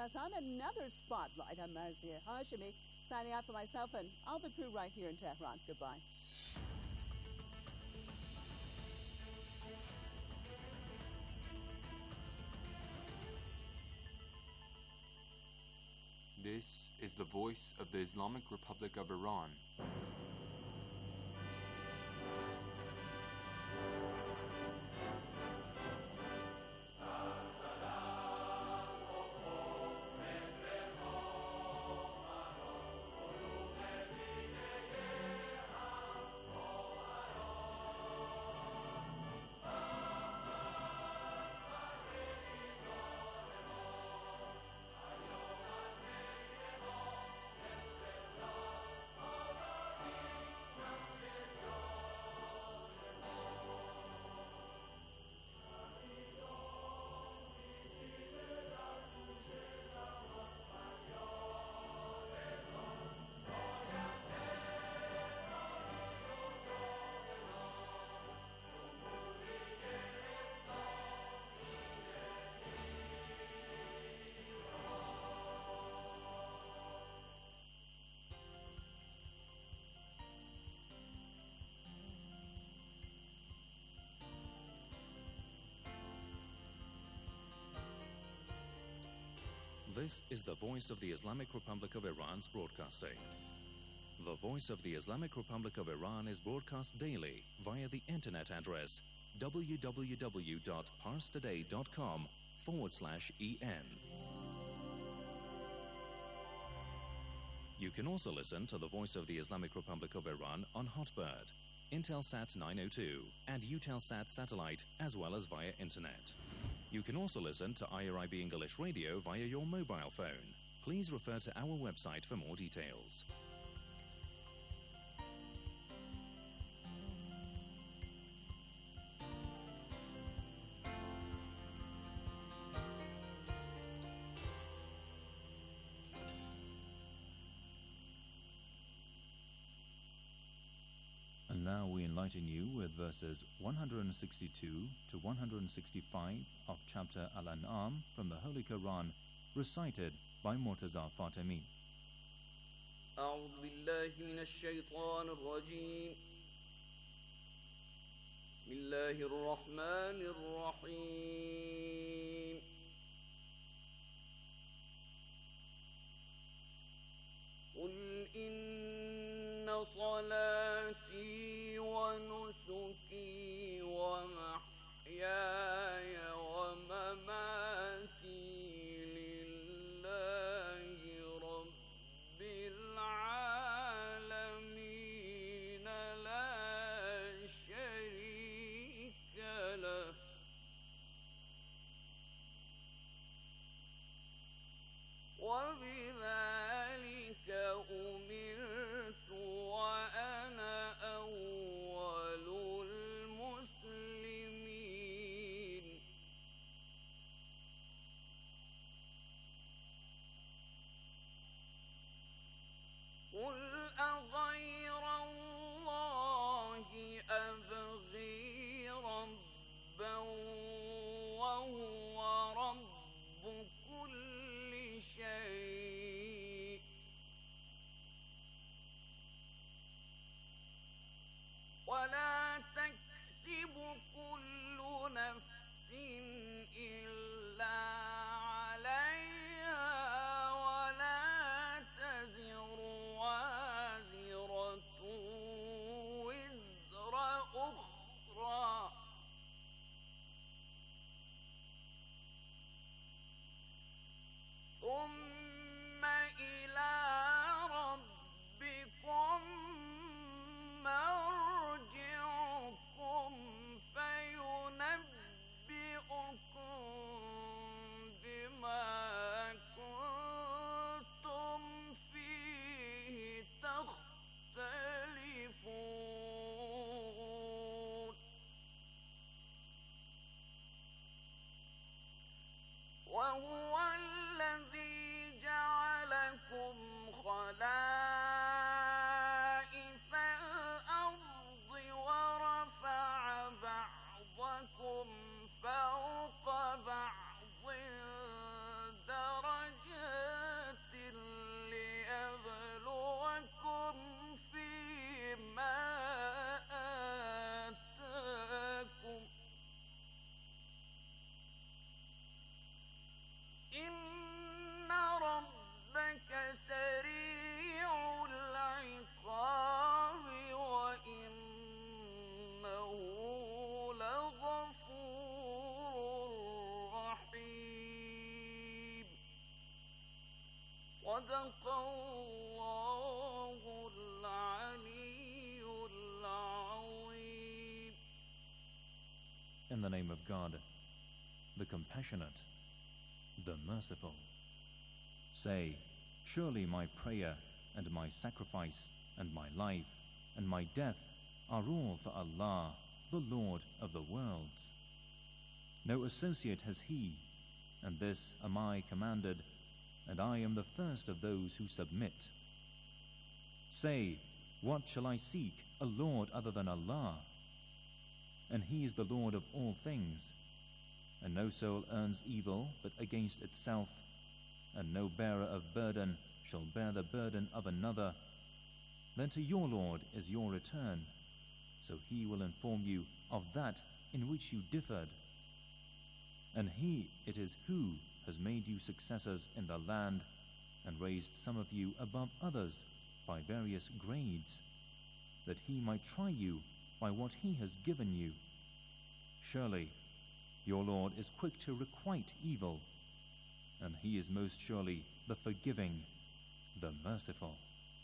us on another Spotlight. I'm Marzieh Hashemi, signing out for myself and all the crew right here in Tehran. Goodbye. This is the voice of the Islamic Republic of Iran. This is the Voice of the Islamic Republic of Iran's broadcasting. The Voice of the Islamic Republic of Iran is broadcast daily via the internet address www.parstoday.com/en. You can also listen to the Voice of the Islamic Republic of Iran on Hotbird, Intelsat 902, and Eutelsat satellite, as well as via internet. You can also listen to IRIB English Radio via your mobile phone. Please refer to our website for more details. And now we enlighten you with verses 162 to 165 of chapter Al-An'am from the Holy Quran, recited by Murtaza Fatemi. أعوذ بالله من الشيطان الرجيم. بسم الله الرحمن الرحيم. قل إن صلاتي ونسكي ومحياي ومماتي لله رب العالمين لا شريك له وبذلك أمرت وأنا أول المسلمين. قل أغير الله أبغي ربا وهو رب كل شيء صدق الله العلي العظيم. In the name of God, the compassionate, the merciful. Say, surely my prayer and my sacrifice and my life and my death are all for Allah, the Lord of the worlds. No associate has He, and this am I commanded, and I am the first of those who submit. Say, what shall I seek, a Lord other than Allah? And He is the Lord of all things, and no soul earns evil but against itself, and no bearer of burden shall bear the burden of another. Then to your Lord is your return, so He will inform you of that in which you differed. And He it is who has made you successors in the land and raised some of you above others by various grades, that He might try you by what He has given you. Surely your Lord is quick to requite evil, and He is most surely the forgiving, the merciful.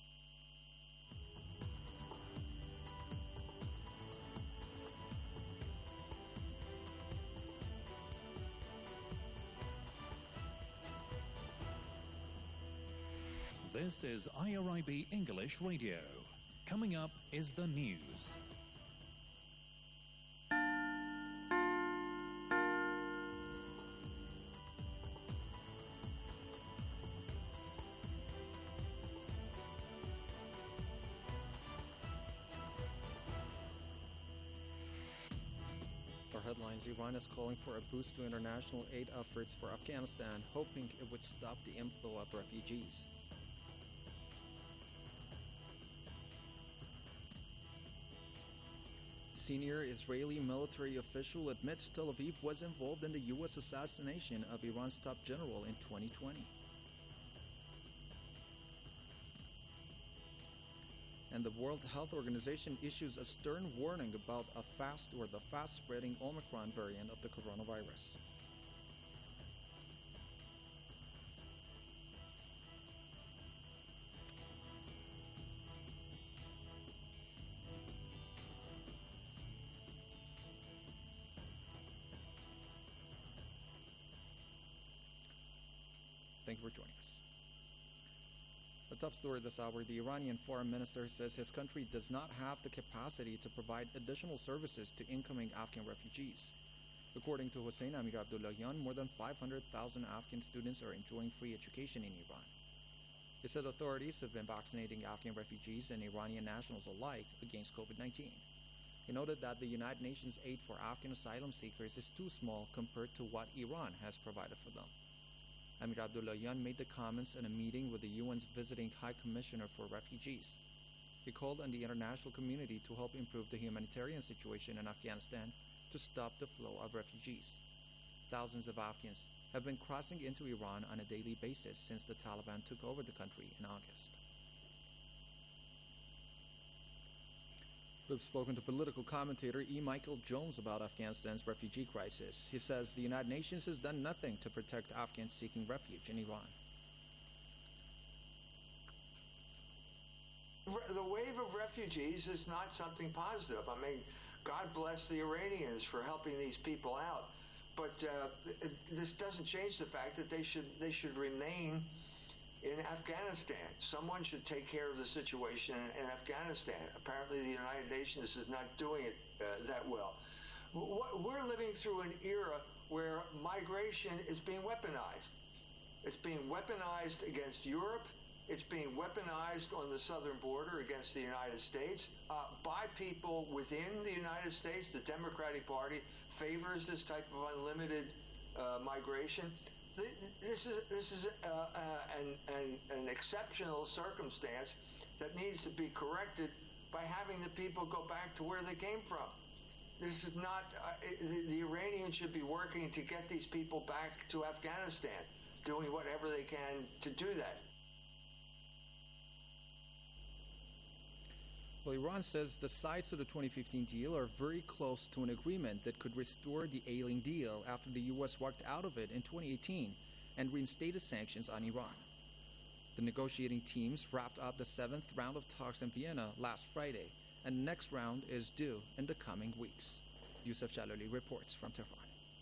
This is IRIB English Radio. Coming up is the news. For headlines, Iran is calling for a boost to international aid efforts for Afghanistan, hoping it would stop the inflow of refugees. Senior Israeli military official admits Tel Aviv was involved in the U.S. assassination of Iran's top general in 2020. And the World Health Organization issues a stern warning about the fast-spreading Omicron variant of the coronavirus. Thank you for joining us. The top story this hour, the Iranian foreign minister says his country does not have the capacity to provide additional services to incoming Afghan refugees. According to Hossein Amir Abdullahian, more than 500,000 Afghan students are enjoying free education in Iran. He said authorities have been vaccinating Afghan refugees and Iranian nationals alike against COVID-19. He noted that the United Nations aid for Afghan asylum seekers is too small compared to what Iran has provided for them. Amir Abdullahian made the comments in a meeting with the UN's visiting High Commissioner for Refugees. He called on the international community to help improve the humanitarian situation in Afghanistan to stop the flow of refugees. Thousands of Afghans have been crossing into Iran on a daily basis since the Taliban took over the country in August. We've spoken to political commentator E. Michael Jones about Afghanistan's refugee crisis. He says the United Nations has done nothing to protect Afghans seeking refuge in Iran. The wave of refugees is not something positive. I mean, God bless the Iranians for helping these people out, but this doesn't change the fact that they should remain in Afghanistan. Someone should take care of the situation in Afghanistan. Apparently, the United Nations is not doing it that well. We're living through an era where migration is being weaponized. It's being weaponized against Europe. It's being weaponized on the southern border against the United States by people within the United States. The Democratic Party favors this type of unlimited migration. This is an exceptional circumstance that needs to be corrected by having the people go back to where they came from. This is not, the Iranians should be working to get these people back to Afghanistan, doing whatever they can to do that. Well, Iran says the sides of the 2015 deal are very close to an agreement that could restore the ailing deal after the U.S. walked out of it in 2018 and reinstated sanctions on Iran. The negotiating teams wrapped up the 7th round of talks in Vienna last Friday, and the next round is due in the coming weeks. Yusuf Jalali reports from Tehran.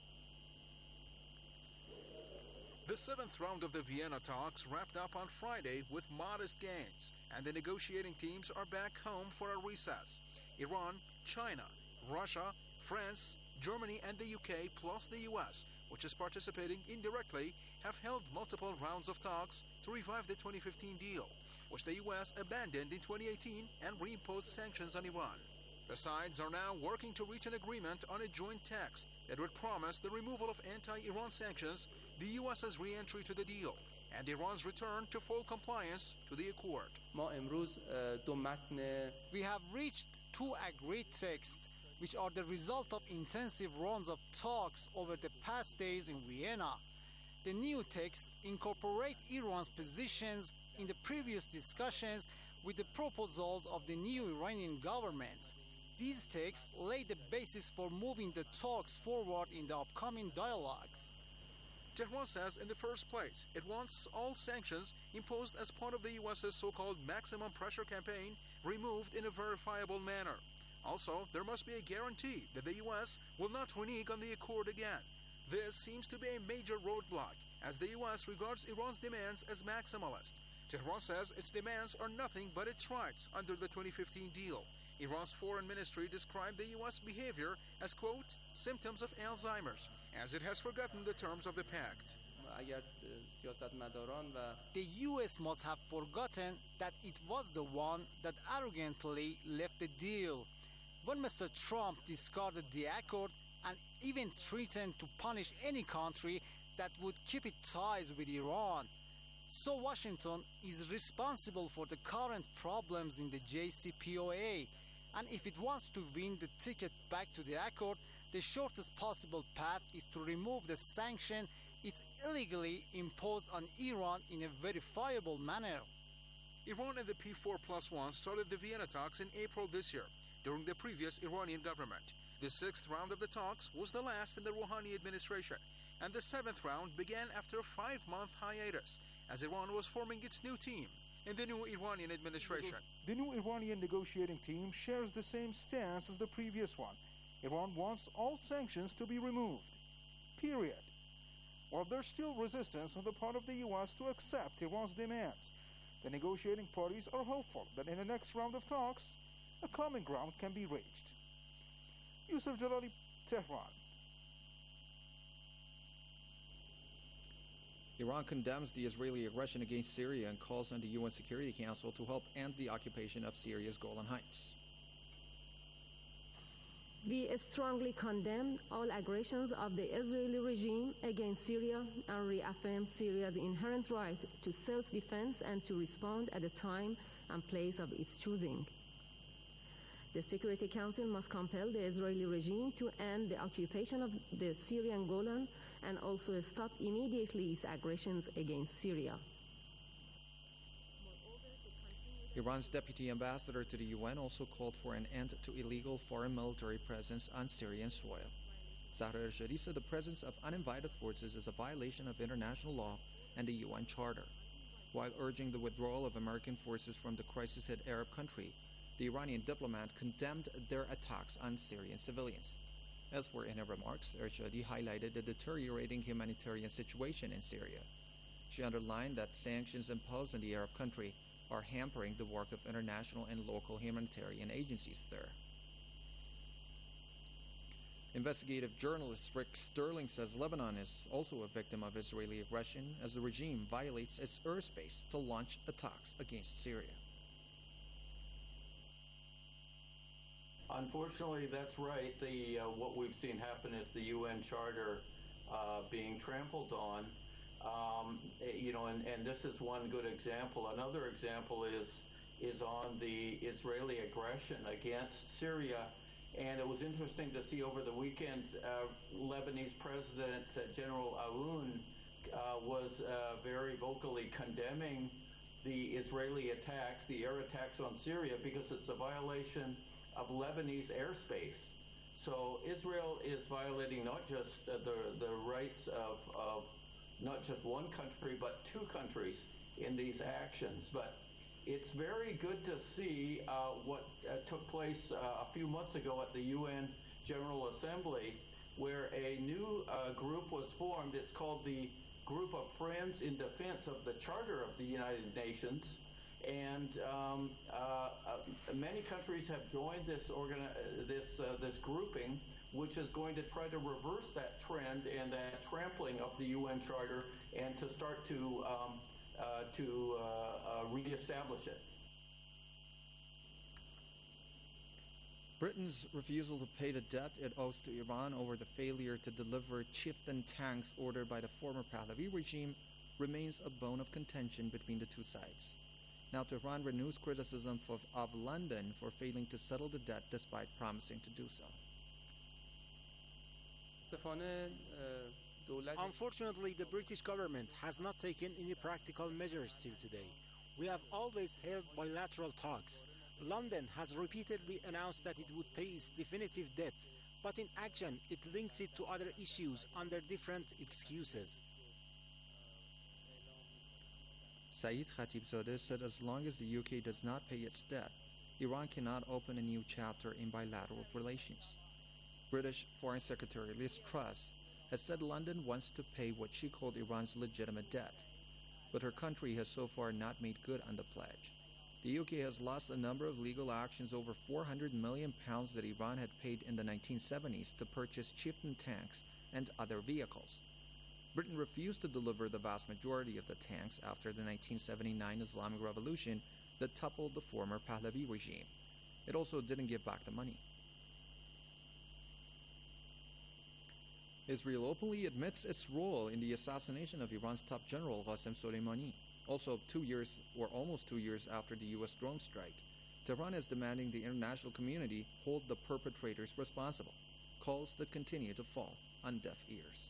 The 7th round of the Vienna talks wrapped up on Friday with modest gains, and the negotiating teams are back home for a recess. Iran, China, Russia, France, Germany, and the UK, plus the US, which is participating indirectly, have held multiple rounds of talks to revive the 2015 deal, which the US abandoned in 2018 and reimposed sanctions on Iran. The sides are now working to reach an agreement on a joint text that would promise the removal of anti-Iran sanctions, the US's re-entry to the deal, and Iran's return to full compliance to the accord. We have reached two agreed texts, which are the result of intensive rounds of talks over the past days in Vienna. The new texts incorporate Iran's positions in the previous discussions with the proposals of the new Iranian government. These texts lay the basis for moving the talks forward in the upcoming dialogues. Tehran says in the first place, it wants all sanctions imposed as part of the US's so-called maximum pressure campaign removed in a verifiable manner. Also, there must be a guarantee that the US will not renege on the accord again. This seems to be a major roadblock, as the US regards Iran's demands as maximalist. Tehran says its demands are nothing but its rights under the 2015 deal. Iran's foreign ministry described the U.S. behavior as, quote, symptoms of Alzheimer's, as it has forgotten the terms of the pact. The U.S. must have forgotten that it was the one that arrogantly left the deal. When Mr. Trump discarded the accord and even threatened to punish any country that would keep its ties with Iran. So Washington is responsible for the current problems in the JCPOA. And if it wants to win the ticket back to the accord, the shortest possible path is to remove the sanction it's illegally imposed on Iran in a verifiable manner. Iran and the P4+1 started the Vienna talks in April this year, during the previous Iranian government. The 6th round of the talks was the last in the Rouhani administration, and the 7th round began after a 5-month hiatus, as Iran was forming its new team in the new Iranian administration. The new Iranian negotiating team shares the same stance as the previous one. Iran wants all sanctions to be removed. Period. While there's still resistance on the part of the U.S. to accept Iran's demands, the negotiating parties are hopeful that in the next round of talks, a common ground can be reached. Yusuf Jalali, Tehran. Iran condemns the Israeli aggression against Syria and calls on the UN Security Council to help end the occupation of Syria's Golan Heights. We strongly condemn all aggressions of the Israeli regime against Syria and reaffirm Syria's inherent right to self-defense and to respond at a time and place of its choosing. The Security Council must compel the Israeli regime to end the occupation of the Syrian Golan and also stop immediately its aggressions against Syria. Iran's deputy ambassador to the UN also called for an end to illegal foreign military presence on Syrian soil. Zahra Ershadi said the presence of uninvited forces is a violation of international law and the UN Charter. While urging the withdrawal of American forces from the crisis-hit Arab country, the Iranian diplomat condemned their attacks on Syrian civilians. Elsewhere in her remarks, Ershadi highlighted the deteriorating humanitarian situation in Syria. She underlined that sanctions imposed on the Arab country are hampering the work of international and local humanitarian agencies there. Investigative journalist Rick Sterling says Lebanon is also a victim of Israeli aggression as the regime violates its airspace to launch attacks against Syria. Unfortunately, that's right. What we've seen happen is the UN Charter being trampled on. And this is one good example. Another example is on the Israeli aggression against Syria. And it was interesting to see over the weekend, Lebanese President General Aoun was very vocally condemning the Israeli attacks, the air attacks on Syria, because it's a violation of Lebanese airspace. So Israel is violating not just the rights of not just one country, but two countries. in these actions. But it's very good to see what took place a few months ago at the UN General Assembly, where a new group was formed. It's called the Group of Friends in Defense of the Charter of the United Nations. And many countries have joined this grouping, which is going to try to reverse that trend and that trampling of the UN Charter, and to start to reestablish it. Britain's refusal to pay the debt it owes to Iran over the failure to deliver Chieftain tanks ordered by the former Pahlavi regime remains a bone of contention between the two sides. Now Tehran renews criticism of London for failing to settle the debt despite promising to do so. Unfortunately, the British government has not taken any practical measures till today. We have always held bilateral talks. London has repeatedly announced that it would pay its definitive debt, but in action it links it to other issues under different excuses. Saeed Khatibzadeh said as long as the UK does not pay its debt, Iran cannot open a new chapter in bilateral relations. British Foreign Secretary Liz Truss has said London wants to pay what she called Iran's legitimate debt, but her country has so far not made good on the pledge. The UK has lost a number of legal actions over £400 million that Iran had paid in the 1970s to purchase Chieftain tanks and other vehicles. Britain refused to deliver the vast majority of the tanks after the 1979 Islamic Revolution that toppled the former Pahlavi regime. It also didn't give back the money. Israel openly admits its role in the assassination of Iran's top general Qasem Soleimani. Also, almost 2 years after the U.S. drone strike, Tehran is demanding the international community hold the perpetrators responsible, calls that continue to fall on deaf ears.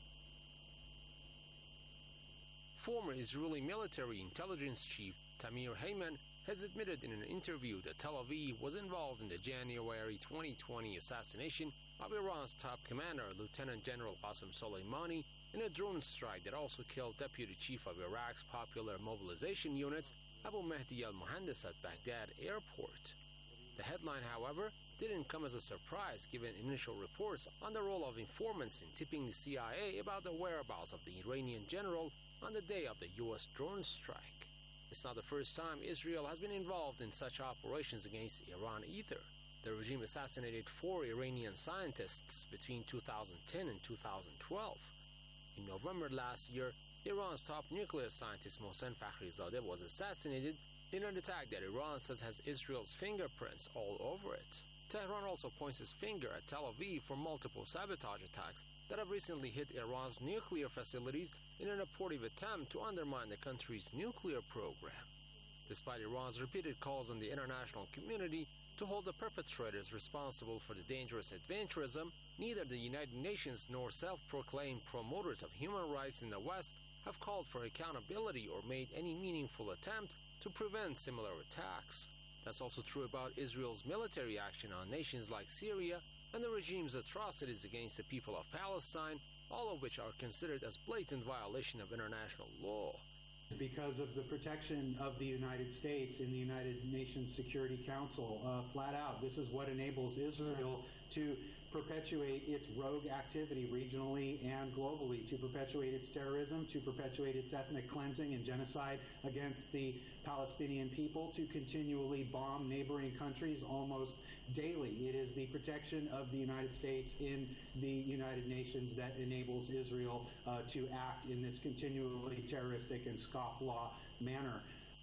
Former Israeli military intelligence chief Tamir Heyman has admitted in an interview that Tel Aviv was involved in the January 2020 assassination of Iran's top commander, Lieutenant General Qasem Soleimani, in a drone strike that also killed Deputy Chief of Iraq's Popular Mobilization Units, Abu Mahdi al-Muhandis, at Baghdad airport. The headline, however, didn't come as a surprise given initial reports on the role of informants in tipping the CIA about the whereabouts of the Iranian general on the day of the U.S. drone strike. It's not the first time Israel has been involved in such operations against Iran either. The regime assassinated 4 Iranian scientists between 2010 and 2012. In November last year, Iran's top nuclear scientist Mohsen Fakhrizadeh was assassinated in an attack that Iran says has Israel's fingerprints all over it. Tehran also points its finger at Tel Aviv for multiple sabotage attacks that have recently hit Iran's nuclear facilities in an abortive attempt to undermine the country's nuclear program. Despite Iran's repeated calls on the international community to hold the perpetrators responsible for the dangerous adventurism, neither the United Nations nor self-proclaimed promoters of human rights in the West have called for accountability or made any meaningful attempt to prevent similar attacks. That's also true about Israel's military action on nations like Syria and the regime's atrocities against the people of Palestine, all of which are considered as blatant violation of international law. Because of the protection of the United States in the United Nations Security Council, flat out, this is what enables Israel to perpetuate its rogue activity regionally and globally, to perpetuate its terrorism, to perpetuate its ethnic cleansing and genocide against the Palestinian people, to continually bomb neighboring countries almost daily. It is the protection of the United States in the United Nations that enables Israel to act in this continually terroristic and scofflaw manner.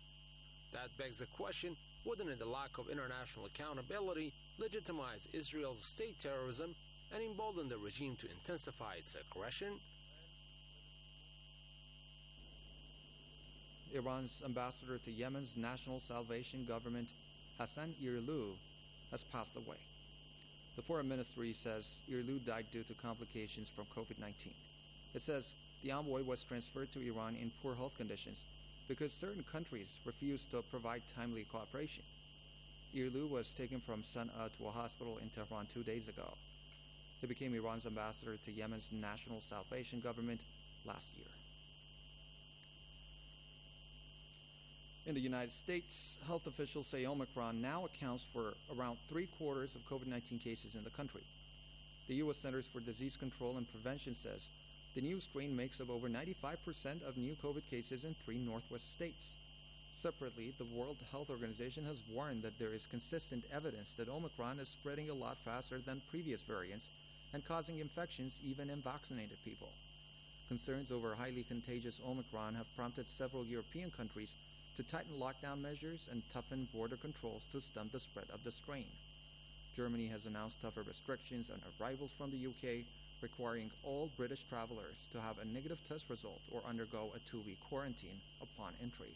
That begs the question, wouldn't the lack of international accountability legitimize Israel's state terrorism and embolden the regime to intensify its aggression? Iran's ambassador to Yemen's National Salvation Government, Hassan Irlou, has passed away. The foreign ministry says Irlou died due to complications from COVID-19. It says the envoy was transferred to Iran in poor health conditions because certain countries refused to provide timely cooperation. Irlou was taken from Sana'a to a hospital in Tehran 2 days ago. He became Iran's ambassador to Yemen's National Salvation Government last year. In the United States, health officials say Omicron now accounts for around 3/4 of COVID-19 cases in the country. The U.S. Centers for Disease Control and Prevention says the new strain makes up over 95% of new COVID cases in 3 Northwest states. Separately, the World Health Organization has warned that there is consistent evidence that Omicron is spreading a lot faster than previous variants and causing infections even in vaccinated people. Concerns over highly contagious Omicron have prompted several European countries to tighten lockdown measures and toughen border controls to stem the spread of the strain. Germany has announced tougher restrictions on arrivals from the UK, requiring all British travelers to have a negative test result or undergo a 2-week quarantine upon entry.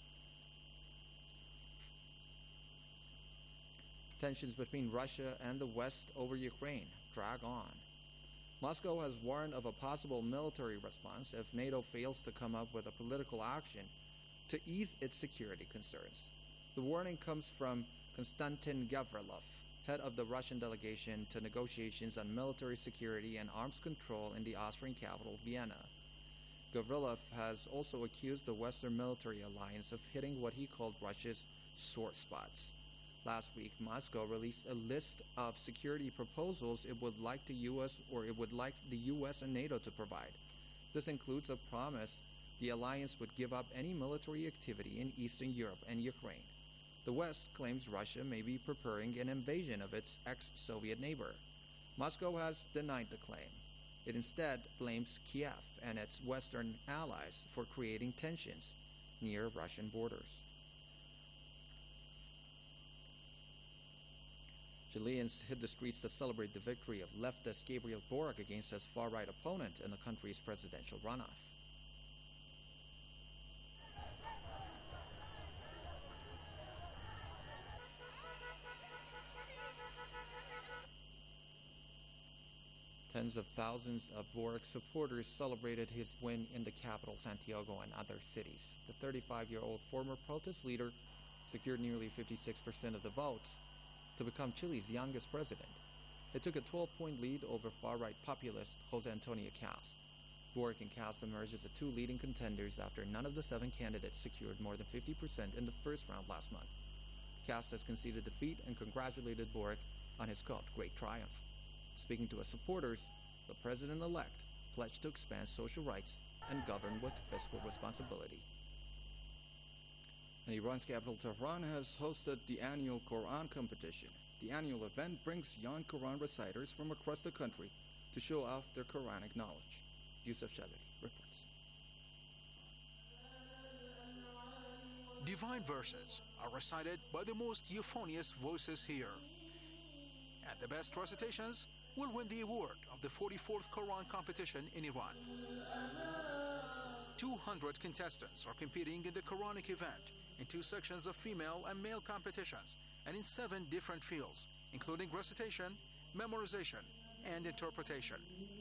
Tensions between Russia and the West over Ukraine drag on. Moscow has warned of a possible military response if NATO fails to come up with a political action to ease its security concerns. The warning comes from Konstantin Gavrilov, head of the Russian delegation to negotiations on military security and arms control in the Austrian capital, Vienna. Gavrilov has also accused the Western military alliance of hitting what he called Russia's sore spots. Last week, Moscow released a list of security proposals it would like the U.S. and NATO to provide. This includes a promise the alliance would give up any military activity in Eastern Europe and Ukraine. The West claims Russia may be preparing an invasion of its ex-Soviet neighbor. Moscow has denied the claim. It instead blames Kiev and its Western allies for creating tensions near Russian borders. Chileans hit the streets to celebrate the victory of leftist Gabriel Boric against his far-right opponent in the country's presidential runoff. Tens of thousands of Boric supporters celebrated his win in the capital, Santiago, and other cities. The 35-year-old former protest leader secured nearly 56% of the votes to become Chile's youngest president. It took a 12-point lead over far-right populist Jose Antonio Cast. Boric and Cast emerged as the 2 leading contenders after none of the 7 candidates secured more than 50% in the first round last month. Cast has conceded defeat and congratulated Boric on his great triumph. Speaking to his supporters, the president-elect pledged to expand social rights and govern with fiscal responsibility. And Iran's capital, Tehran, has hosted the annual Quran competition. The annual event brings young Quran reciters from across the country to show off their Quranic knowledge. Yusuf Shadri reports. Divine verses are recited by the most euphonious voices here. And the best recitations will win the award of the 44th Quran competition in Iran. 200 contestants are competing in the Quranic event in 2 sections of female and male competitions and in 7 different fields, including recitation, memorization, and interpretation.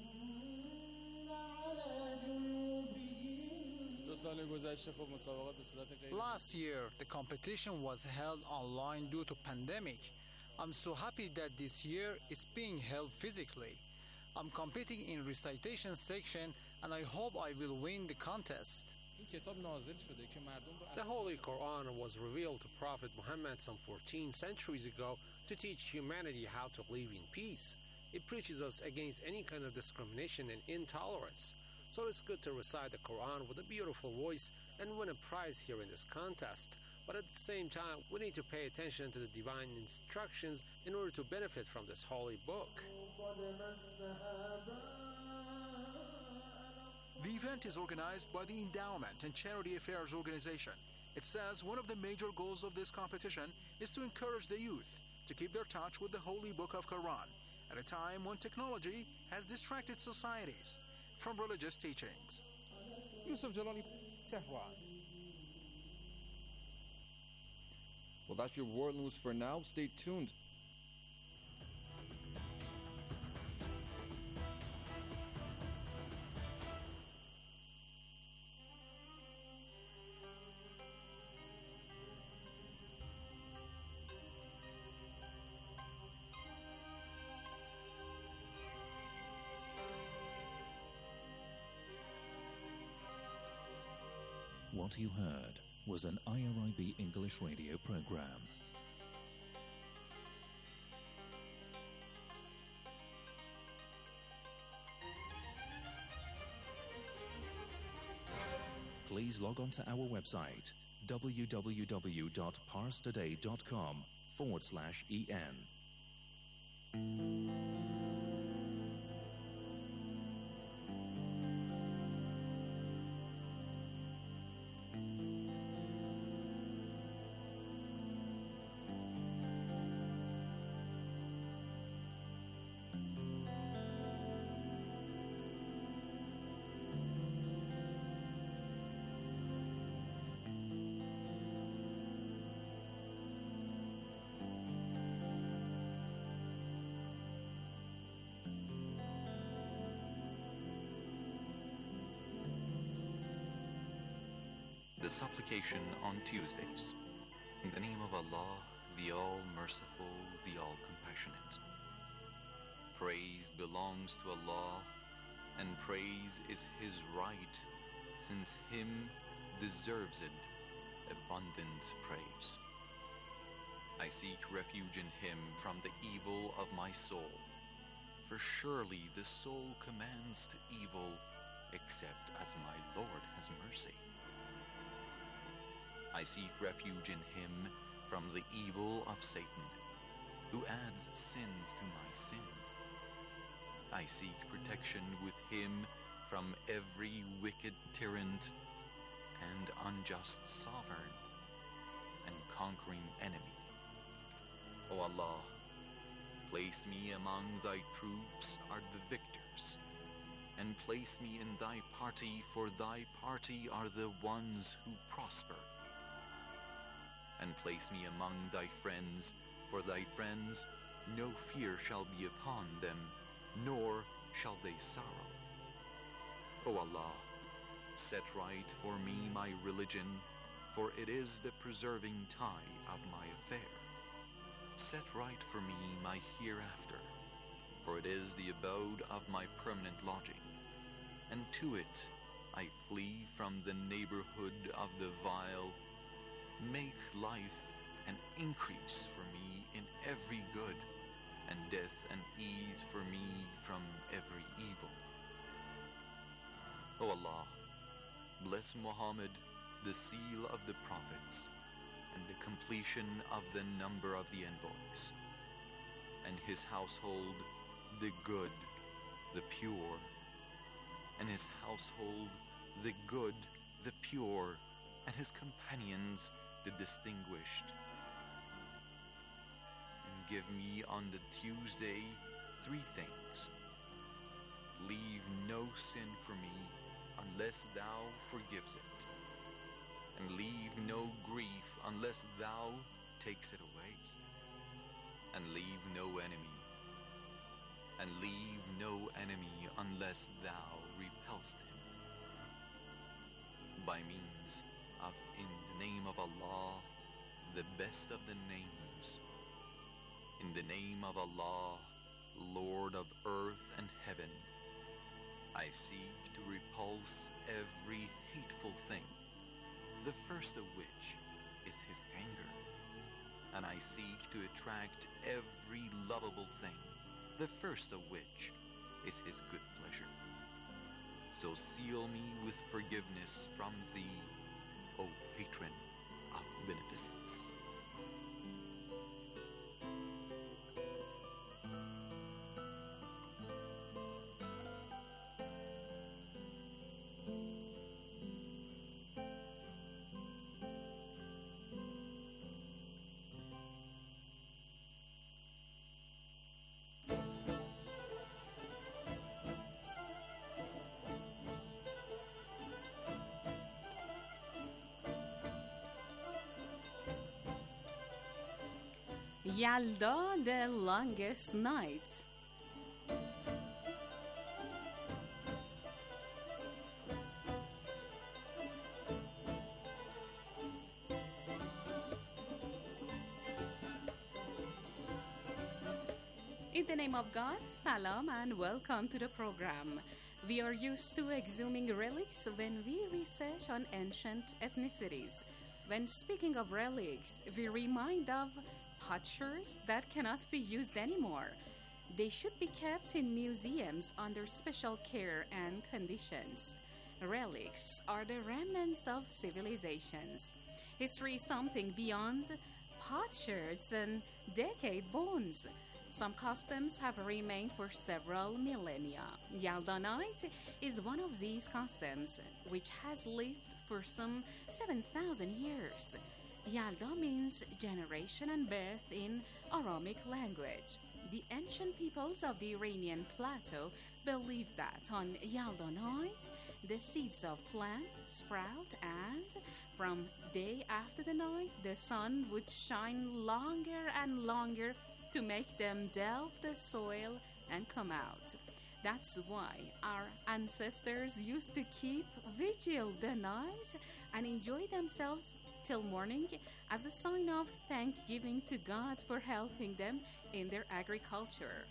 Last year, the competition was held online due to pandemic. I'm so happy that this year it's being held physically. I'm competing in recitation section and I hope I will win the contest. The Holy Quran was revealed to Prophet Muhammad some 14 centuries ago to teach humanity how to live in peace. It preaches us against any kind of discrimination and intolerance. So it's good to recite the Quran with a beautiful voice and win a prize here in this contest. But at the same time, we need to pay attention to the divine instructions in order to benefit from this holy book. The event is organized by the Endowment and Charity Affairs Organization. It says one of the major goals of this competition is to encourage the youth to keep their touch with the holy book of Quran at a time when technology has distracted societies from religious teachings. Yusuf Jalali, Tehran. Well, that's your world news for now. Stay tuned. What you heard was an IRIB English radio program. Please log on to our website www.parstoday.com/en. The supplication on Tuesdays. In the name of Allah, the All-Merciful, the All-Compassionate. Praise belongs to Allah, and praise is His right, since Him deserves it, abundant praise. I seek refuge in Him from the evil of my soul, for surely the soul commands to evil, except as my Lord has mercy. I seek refuge in Him from the evil of Satan, who adds sins to my sin. I seek protection with Him from every wicked tyrant and unjust sovereign and conquering enemy. O Allah, place me among Thy troops are the victors, and place me in Thy party, for Thy party are the ones who prosper. And place me among Thy friends, for Thy friends no fear shall be upon them, nor shall they sorrow. O Allah, set right for me my religion, for it is the preserving tie of my affair. Set right for me my hereafter, for it is the abode of my permanent lodging, and to it I flee from the neighborhood of the vile. Make life an increase for me in every good, and death an ease for me from every evil. O Allah, bless Muhammad, the seal of the prophets, and the completion of the number of the envoys, and his household, the good, the pure, and his household, the good, the pure, and his companions, the distinguished. And give me on the Tuesday 3 things. Leave no sin for me unless Thou forgives it, and leave no grief unless Thou takes it away, and leave no enemy, unless Thou repelst him. By means of in the name of Allah, the best of the names. In the name of Allah, Lord of earth and heaven, I seek to repulse every hateful thing, the first of which is His anger, and I seek to attract every lovable thing, the first of which is His good pleasure. So seal me with forgiveness from Thee, O Patron of beneficence. Yalda, the longest night. In the name of God, salam and welcome to the program. We are used to exhuming relics when we research on ancient ethnicities. When speaking of relics, we remind of potsherds that cannot be used anymore. They should be kept in museums under special care and conditions. Relics are the remnants of civilizations. History is something beyond potsherds and decade bones. Some customs have remained for several millennia. Yalda Night is one of these customs, which has lived for some 7,000 years. Yalda means generation and birth in Aramic language. The ancient peoples of the Iranian plateau believed that on Yalda Night, the seeds of plants sprout, and from day after the night, the sun would shine longer and longer to make them delve the soil and come out. That's why our ancestors used to keep vigil the night and enjoy themselves till morning as a sign of thanksgiving to God for helping them in their agriculture.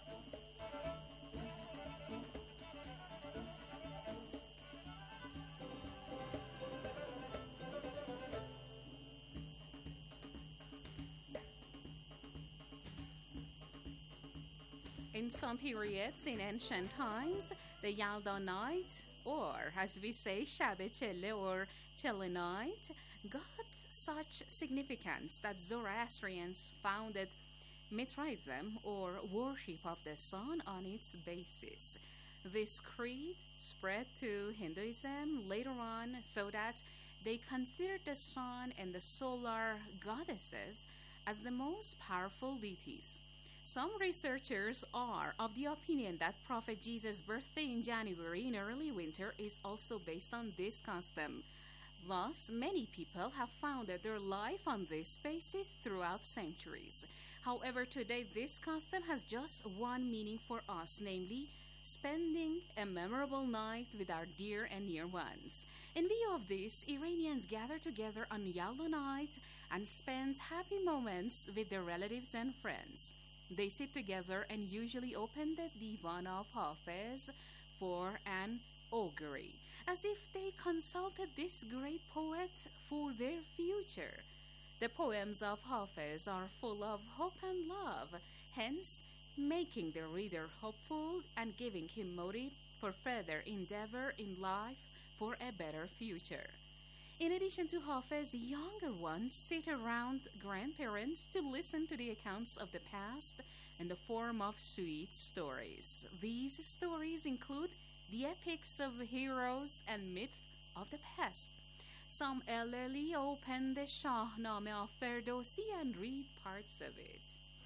In some periods in ancient times, the Yalda night, or as we say, Shab-e Chelle or Chelle night, got such significance that Zoroastrians founded Mithraism, or worship of the sun, on its basis. This creed spread to Hinduism later on so that they considered the sun and the solar goddesses as the most powerful deities. Some researchers are of the opinion that Prophet Jesus' birthday in January in early winter is also based on this custom. Thus, many people have founded their life on this basis throughout centuries. However, today this custom has just one meaning for us, namely spending a memorable night with our dear and near ones. In view of this, Iranians gather together on Yalda night and spend happy moments with their relatives and friends. They sit together and usually open the divan of Hafiz for an augury, as if they consulted this great poet for their future. The poems of Hafiz are full of hope and love, hence making the reader hopeful and giving him motive for further endeavor in life for a better future. In addition to Hafiz, younger ones sit around grandparents to listen to the accounts of the past in the form of sweet stories. These stories include the epics of heroes and myths of the past. Some elderly open the Shahnameh of Ferdowsi and read parts of it.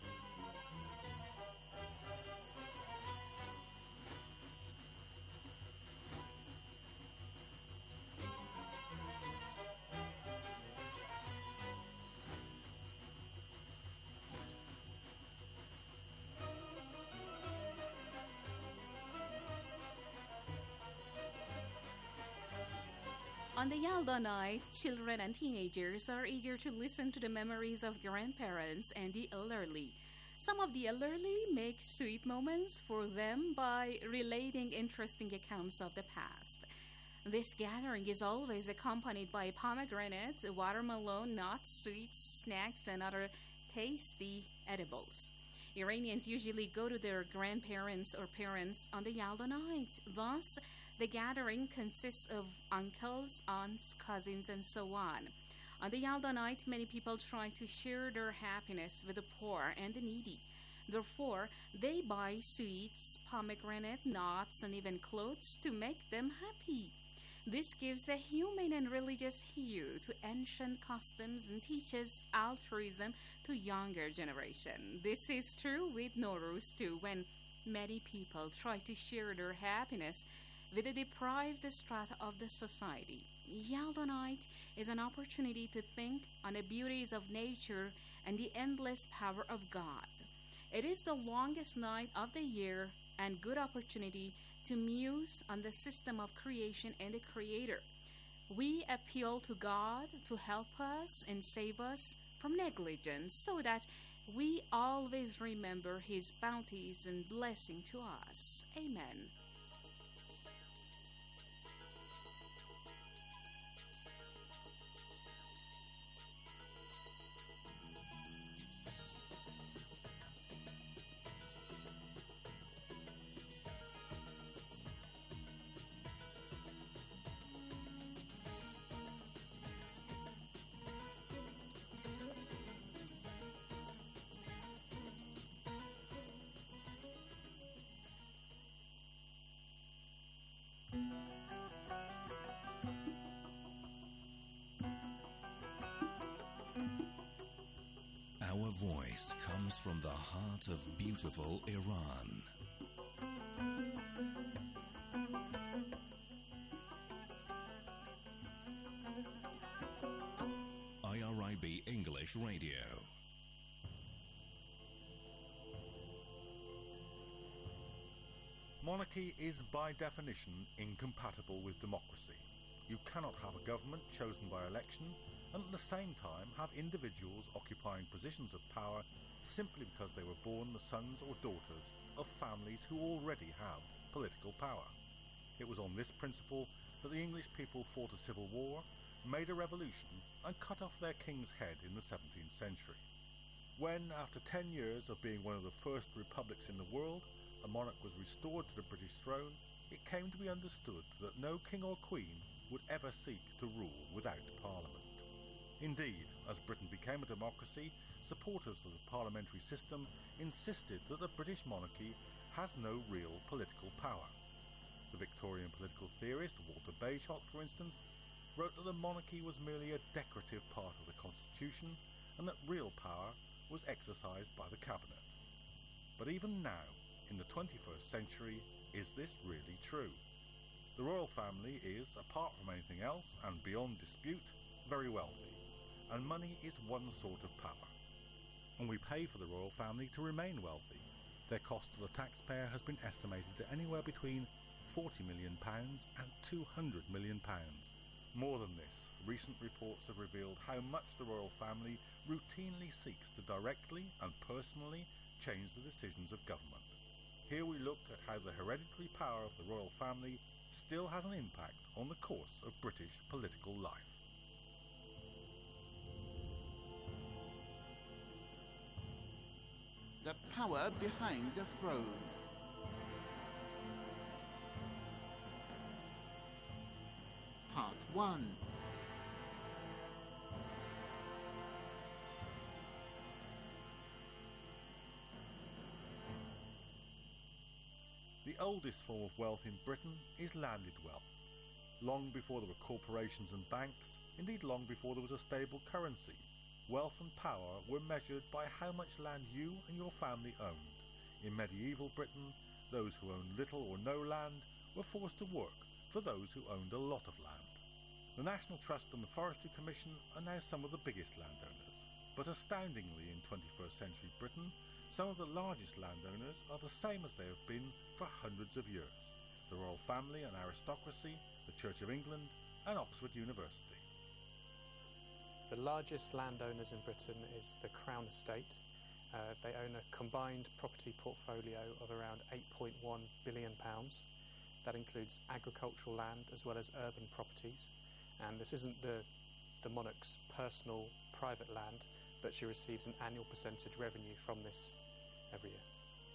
On the Yalda night, children and teenagers are eager to listen to the memories of grandparents and the elderly. Some of the elderly make sweet moments for them by relating interesting accounts of the past. This gathering is always accompanied by pomegranate, watermelon, nuts, sweets, snacks, and other tasty edibles. Iranians usually go to their grandparents or parents on the Yalda night. Thus, the gathering consists of uncles, aunts, cousins, and so on. On the Yalda night, many people try to share their happiness with the poor and the needy. Therefore, they buy sweets, pomegranate, nuts, and even clothes to make them happy. This gives a human and religious hue to ancient customs and teaches altruism to younger generation. This is true with Nowruz too, when many people try to share their happiness with the deprived strata of the society. Yalda night is an opportunity to think on the beauties of nature and the endless power of God. It is the longest night of the year and good opportunity to muse on the system of creation and the Creator. We appeal to God to help us and save us from negligence so that we always remember His bounties and blessing to us. Amen. voice comes from the heart of beautiful Iran. IRIB English Radio. Monarchy is by definition incompatible with democracy. You cannot have a government chosen by election and at the same time have individuals occupying positions of power simply because they were born the sons or daughters of families who already have political power. It was on this principle that the English people fought a civil war, made a revolution, and cut off their king's head in the 17th century. When, after 10 years of being one of the first republics in the world, a monarch was restored to the British throne, it came to be understood that no king or queen would ever seek to rule without Parliament. Indeed, as Britain became a democracy, supporters of the parliamentary system insisted that the British monarchy has no real political power. The Victorian political theorist Walter Bagehot, for instance, wrote that the monarchy was merely a decorative part of the constitution and that real power was exercised by the cabinet. But even now, in the 21st century, is this really true? The royal family is, apart from anything else and beyond dispute, very wealthy, and money is one sort of power. And we pay for the royal family to remain wealthy. Their cost to the taxpayer has been estimated at anywhere between £40 million and £200 million. More than this, recent reports have revealed how much the royal family routinely seeks to directly and personally change the decisions of government. Here we look at how the hereditary power of the royal family still has an impact on the course of British political life. The power behind the throne. Part 1. The oldest form of wealth in Britain is landed wealth. Long before there were corporations and banks, indeed long before there was a stable currency, wealth and power were measured by how much land you and your family owned. In medieval Britain, those who owned little or no land were forced to work for those who owned a lot of land. The National Trust and the Forestry Commission are now some of the biggest landowners, but astoundingly in 21st century Britain, some of the largest landowners are the same as they have been for hundreds of years: the royal family and aristocracy, the Church of England, and Oxford University. The largest landowners in Britain is the Crown Estate. They own a combined property portfolio of around £8.1 billion. That includes agricultural land as well as urban properties. And this isn't the monarch's personal private land, but she receives an annual percentage revenue from this every year.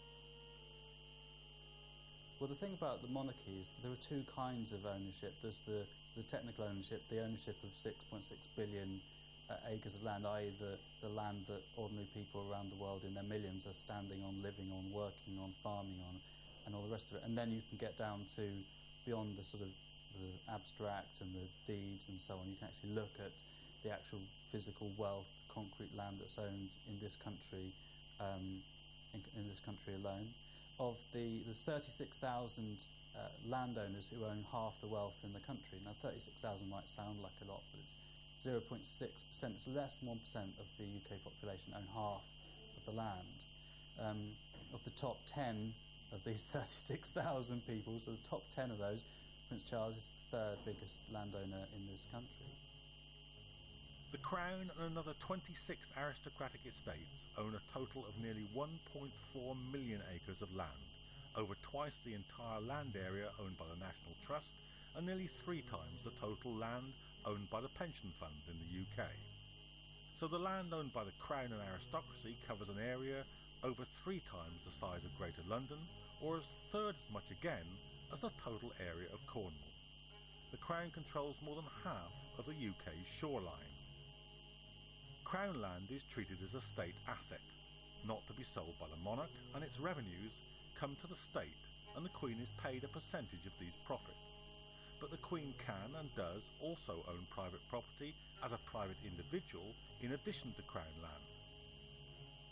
Well, the thing about the monarchy is that there are two kinds of ownership. There's the technical ownership, the ownership of 6.6 billion acres of land, i.e. the land that ordinary people around the world in their millions are standing on, living on, working on, farming on, and all the rest of it. And then you can get down to beyond the sort of the abstract and the deeds and so on. You can actually look at the actual physical wealth, concrete land that's owned in this country, in this country alone. Of there's 36,000 landowners who own half the wealth in the country. Now, 36,000 might sound like a lot, but it's 0.6%. It's less than 1% of the UK population own half of the land. Of the top 10 of these 36,000 people, so the top 10 of those, Prince Charles is the third biggest landowner in this country. The Crown and another 26 aristocratic estates own a total of nearly 1.4 million acres of land, over twice the entire land area owned by the National Trust and nearly 3 times the total land owned by the pension funds in the UK. So the land owned by the Crown and aristocracy covers an area over 3 times the size of Greater London, or as third as much again as the total area of Cornwall. The Crown controls more than half of the UK's shoreline. Crown land is treated as a state asset, not to be sold by the monarch, and its revenues come to the state, and the Queen is paid a percentage of these profits. But the Queen can and does also own private property as a private individual in addition to Crown land.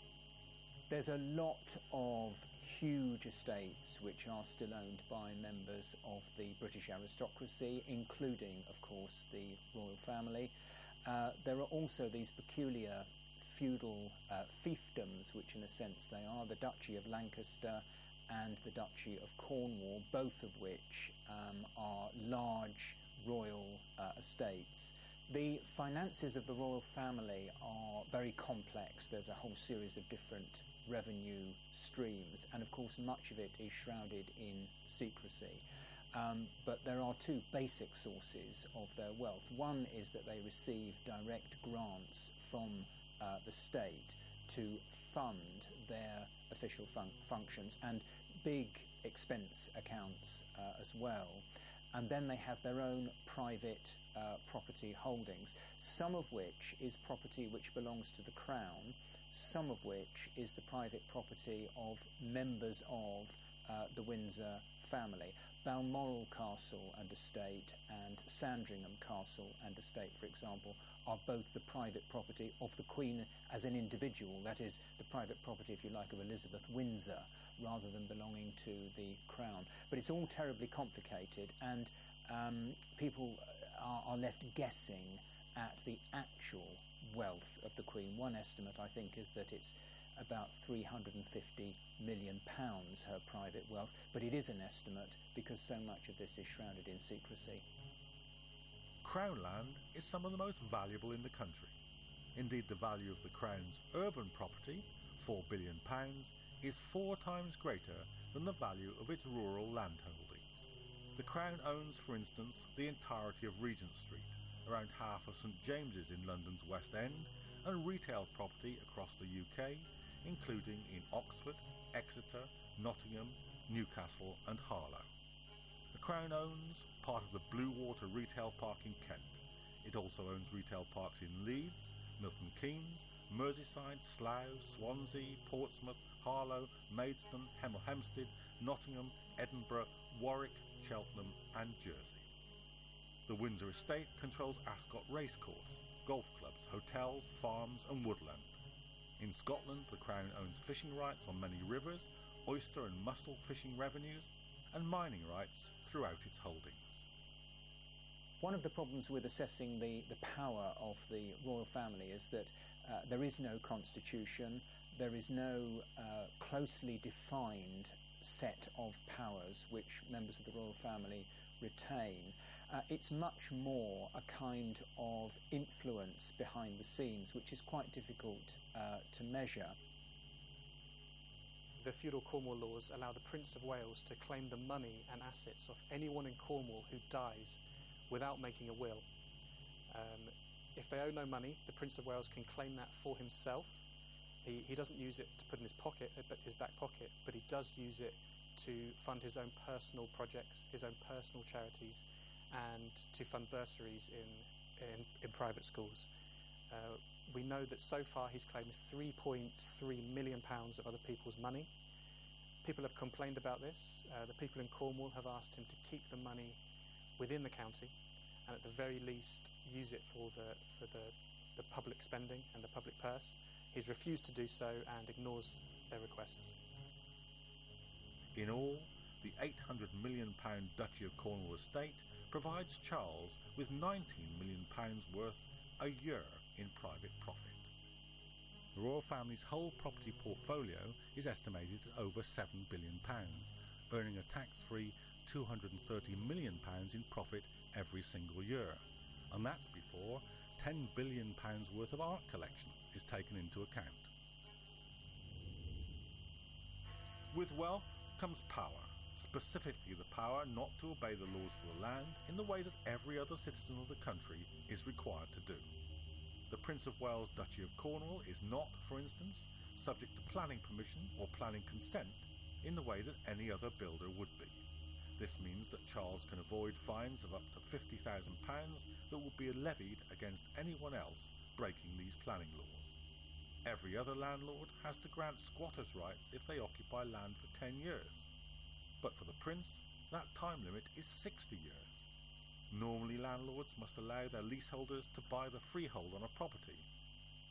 There's a lot of huge estates which are still owned by members of the British aristocracy, including, of course, the royal family. There are also these peculiar feudal fiefdoms, which in a sense they are, the Duchy of Lancaster and the Duchy of Cornwall, both of which are large royal estates. The finances of the royal family are very complex. There's a whole series of different revenue streams, and of course much of it is shrouded in secrecy. But there are two basic sources of their wealth. One is that they receive direct grants from the state to fund their official functions and big expense accounts as well. And then they have their own private property holdings, some of which is property which belongs to the Crown, some of which is the private property of members of the Windsor family. Balmoral Castle and Estate and Sandringham Castle and Estate, for example, are both the private property of the Queen as an individual, that is, the private property, if you like, of Elizabeth Windsor, rather than belonging to the Crown. But it's all terribly complicated, and people are left guessing at the actual wealth of the Queen. One estimate, I think, is that it's about £350 million, her private wealth, but it is an estimate because so much of this is shrouded in secrecy. Crown land is some of the most valuable in the country. Indeed, the value of the Crown's urban property, £4 billion, is 4 times greater than the value of its rural landholdings. The Crown owns, for instance, the entirety of Regent Street, around half of St James's in London's West End, and retail property across the UK, including in Oxford, Exeter, Nottingham, Newcastle and Harlow. The Crown owns part of the Bluewater Retail Park in Kent. It also owns retail parks in Leeds, Milton Keynes, Merseyside, Slough, Swansea, Portsmouth, Harlow, Maidstone, Hemel Hempstead, Nottingham, Edinburgh, Warwick, Cheltenham and Jersey. The Windsor Estate controls Ascot Racecourse, golf clubs, hotels, farms and woodland. In Scotland, the Crown owns fishing rights on many rivers, oyster and mussel fishing revenues, and mining rights throughout its holdings. One of the problems with assessing the power of the royal family is that there is no constitution, there is no closely defined set of powers which members of the royal family retain. It's much more a kind of influence behind the scenes, which is quite difficult to measure. The feudal Cornwall laws allow the Prince of Wales to claim the money and assets of anyone in Cornwall who dies without making a will. If they owe no money, the Prince of Wales can claim that for himself. He doesn't use it to put in his pocket, his back pocket, but he does use it to fund his own personal projects, his own personal charities, and to fund bursaries in private schools. We know that so far he's claimed £3.3 million of other people's money. People have complained about this. The people in Cornwall have asked him to keep the money within the county and at the very least use it for the public spending and the public purse. He's refused to do so and ignores their requests. In all, the £800 million Duchy of Cornwall estate provides Charles with £19 million worth a year in private profit. The royal family's whole property portfolio is estimated at over £7 billion, earning a tax-free £230 million in profit every single year, and that's before £10 billion worth of art collection is taken into account. With wealth comes power, specifically the power not to obey the laws of the land in the way that every other citizen of the country is required to do. The Prince of Wales Duchy of Cornwall is not, for instance, subject to planning permission or planning consent in the way that any other builder would be. This means that Charles can avoid fines of up to £50,000 that would be levied against anyone else breaking these planning laws. Every other landlord has to grant squatters' rights if they occupy land for 10 years. But for the Prince, that time limit is 60 years. Normally landlords must allow their leaseholders to buy the freehold on a property.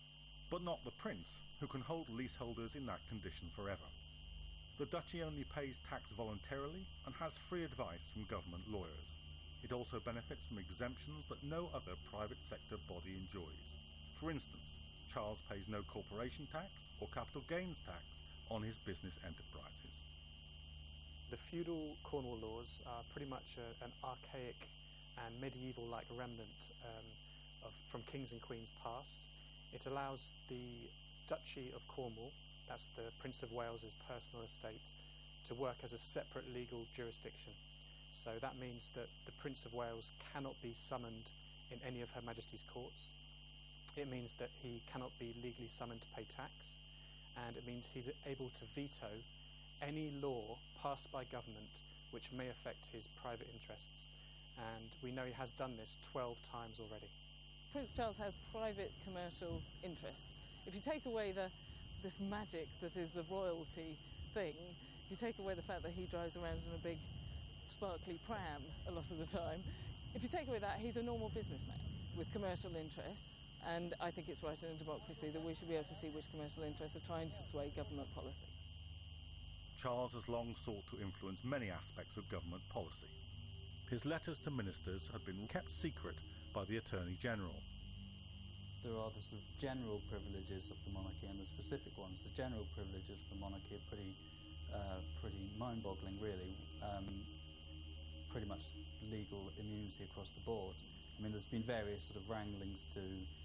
but not the prince, who can hold leaseholders in that condition forever. The duchy only pays tax voluntarily and has free advice from government lawyers. It also benefits from exemptions that no other private sector body enjoys. For instance, Charles pays no corporation tax or capital gains tax on his business enterprises. The feudal Cornwall laws are pretty much an archaic and medieval-like remnant from kings and queens past. It allows the Duchy of Cornwall, that's the Prince of Wales's personal estate, to work as a separate legal jurisdiction. So that means that the Prince of Wales cannot be summoned in any of Her Majesty's courts. It means that he cannot be legally summoned to pay tax, and it means he's able to veto any law passed by government which may affect his private interests. And we know he has done this 12 times already. Prince Charles has private commercial interests. If you take away this magic that is the royalty thing, if you take away the fact that he drives around in a big sparkly pram a lot of the time, if you take away that, he's a normal businessman with commercial interests, and I think it's right in a democracy that we should be able to see which commercial interests are trying to sway government policy. Charles has long sought to influence many aspects of government policy. His letters to ministers had been kept secret by the Attorney General. There are the sort of general privileges of the monarchy and the specific ones. The general privileges of the monarchy are pretty mind-boggling, really. Pretty much legal immunity across the board. I mean, there's been various sort of wranglings to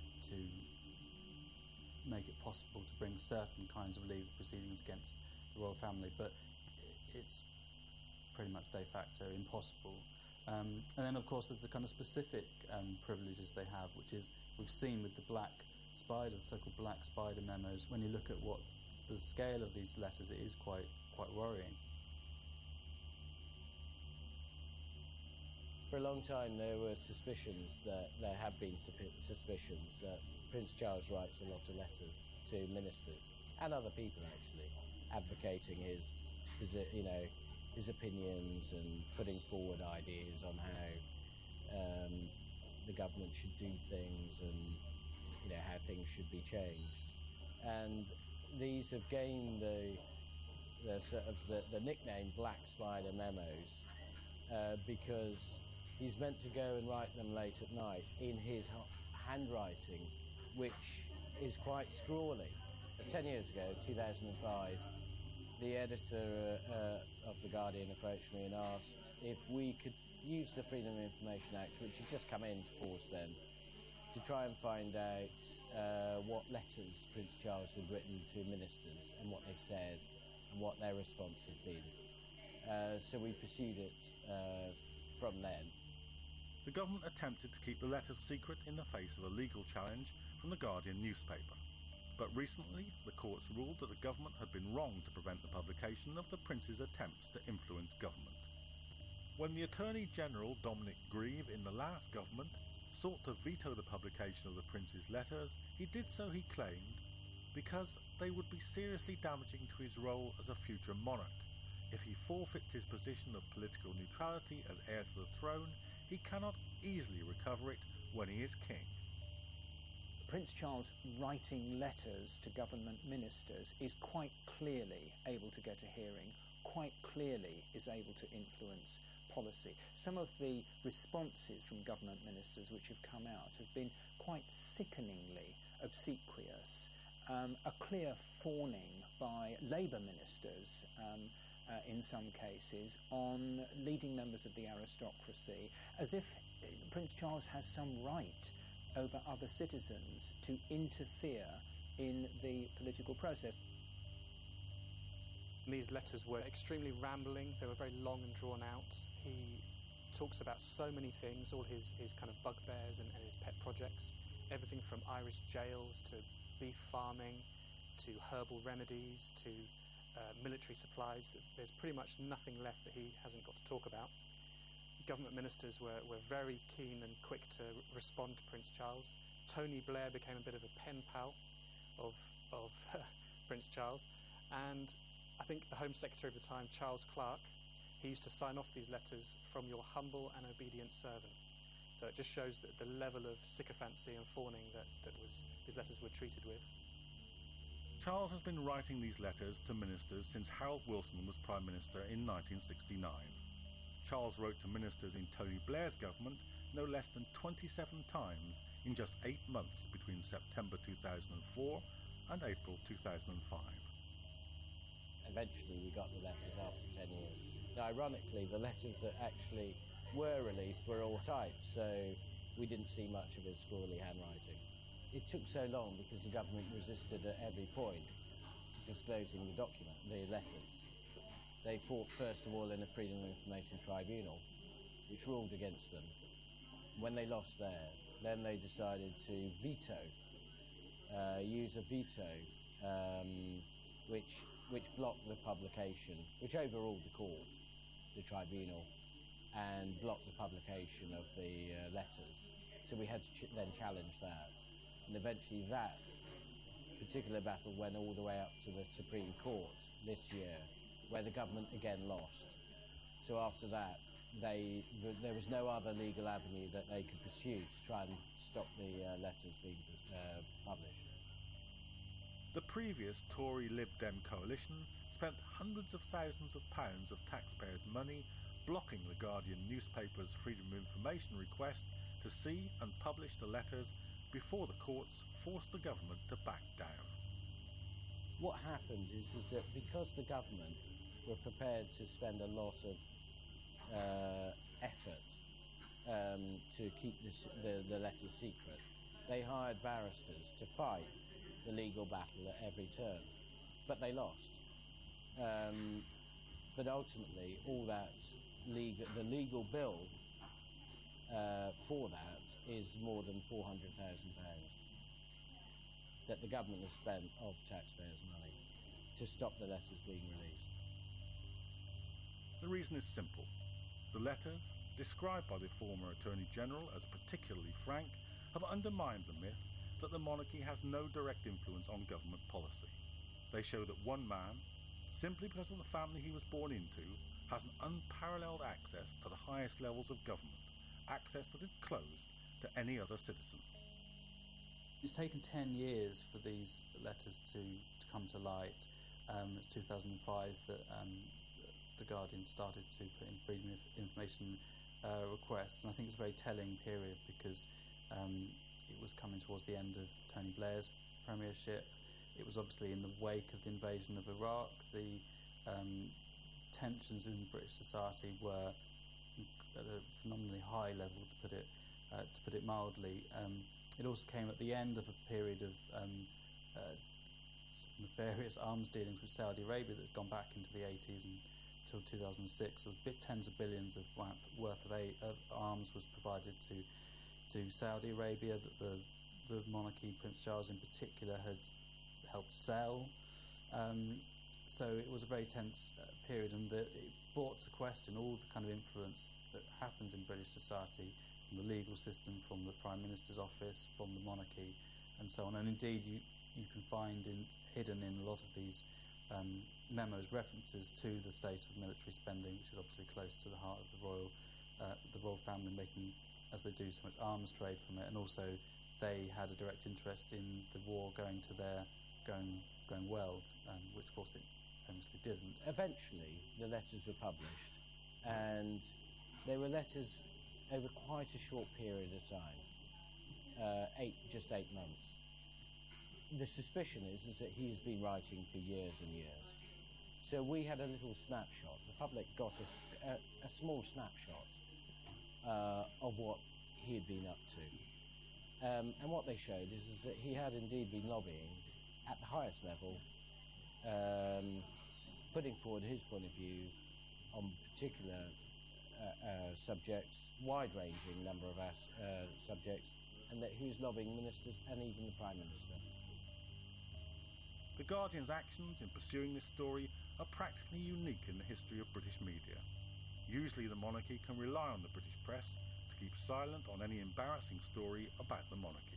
make it possible to bring certain kinds of legal proceedings against the royal family, but it's pretty much de facto impossible. And then, of course, there's the kind of specific privileges they have, which is, we've seen with the Black Spider, the so-called Black Spider memos. When you look at what the scale of these letters, it is quite worrying. For a long time there were suspicions that there have been suspicions that Prince Charles writes a lot of letters to ministers and other people, actually, advocating his opinions and putting forward ideas on how the government should do things and how things should be changed. And these have gained the nickname Black Spider memos because he's meant to go and write them late at night in his handwriting, which is quite scrawly. 10 years ago, 2005, the editor of The Guardian approached me and asked if we could use the Freedom of Information Act, which had just come into force then, to try and find out what letters Prince Charles had written to ministers and what they said and what their response had been. So we pursued it from then. The government attempted to keep the letters secret in the face of a legal challenge from the Guardian newspaper. But recently, the courts ruled that the government had been wrong to prevent the publication of the Prince's attempts to influence government. When the Attorney General, Dominic Grieve, in the last government, sought to veto the publication of the Prince's letters, he did so, he claimed, because they would be seriously damaging to his role as a future monarch. If he forfeits his position of political neutrality as heir to the throne, he cannot easily recover it when he is king. Prince Charles writing letters to government ministers is quite clearly able to get a hearing, quite clearly is able to influence policy. Some of the responses from government ministers which have come out have been quite sickeningly obsequious. A clear fawning by Labour ministers in some cases on leading members of the aristocracy, as if Prince Charles has some right over other citizens to interfere in the political process. These letters were extremely rambling, they were very long and drawn out. He talks about so many things, all his kind of bugbears and his pet projects, everything from Irish jails to beef farming to herbal remedies to military supplies. There's pretty much nothing left that he hasn't got to talk about. Government ministers were very keen and quick to respond to Prince Charles. Tony Blair became a bit of a pen pal of Prince Charles, and I think the Home Secretary of the time, Charles Clarke, he used to sign off these letters from your humble and obedient servant. So it just shows that the level of sycophancy and fawning that these letters were treated with. Charles has been writing these letters to ministers since Harold Wilson was Prime Minister in 1969. Charles wrote to ministers in Tony Blair's government no less than 27 times in just 8 months between September 2004 and April 2005. Eventually we got the letters after 10 years. Now, ironically, the letters that actually were released were all typed, so we didn't see much of his scrawly handwriting. It took so long because the government resisted at every point disclosing the letters. They fought first of all in a Freedom of Information Tribunal, which ruled against them. When they lost there, then they decided to use a veto, which blocked the publication, which overruled the court, the tribunal, and blocked the publication of the letters. So we had to then challenge that. And eventually that particular battle went all the way up to the Supreme Court this year, where the government again lost. So after that, there was no other legal avenue that they could pursue to try and stop the letters being published. The previous Tory Lib Dem coalition spent hundreds of thousands of pounds of taxpayers' money blocking the Guardian newspaper's Freedom of Information request to see and publish the letters before the courts forced the government to back down. What happened is that because the government were prepared to spend a lot of effort to keep the letters secret, they hired barristers to fight the legal battle at every turn, but they lost. But ultimately, all that the legal bill for that is more than £400,000 that the government has spent of taxpayers' money to stop the letters being released. The reason is simple. The letters, described by the former Attorney General as particularly frank, have undermined the myth that the monarchy has no direct influence on government policy. They show that one man, simply because of the family he was born into, has an unparalleled access to the highest levels of government, access that is closed to any other citizen. It's taken 10 years for these letters to come to light. It's 2005 that the Guardian started to put in Freedom of Information requests, and I think it's a very telling period because it was coming towards the end of Tony Blair's premiership. It was obviously in the wake of the invasion of Iraq. The tensions in British society were at a phenomenally high level, to put it mildly. It also came at the end of a period of nefarious arms dealings with Saudi Arabia that had gone back into the 80s until 2006. So tens of billions of worth of arms was provided to Saudi Arabia that the monarchy, Prince Charles in particular, had helped sell. So it was a very tense period, and it brought to question all the kind of influence that happens in British society, from the legal system, from the Prime Minister's office, from the monarchy, and so on. And indeed, you can find hidden in a lot of these memos references to the state of military spending, which is obviously close to the heart of the royal family, making, as they do, so much arms trade from it, and also they had a direct interest in the war going well, which of course it famously didn't. Eventually, the letters were published, and they were letters over quite a short period of time, just 8 months. The suspicion is that he has been writing for years and years. So we had a little snapshot. The public got a small snapshot of what he had been up to. And what they showed is that he had indeed been lobbying at the highest level, putting forward his point of view on particular subjects, wide-ranging number of subjects, and that he was lobbying ministers and even the Prime Minister. The Guardian's actions in pursuing this story are practically unique in the history of British media. Usually the monarchy can rely on the British press to keep silent on any embarrassing story about the monarchy.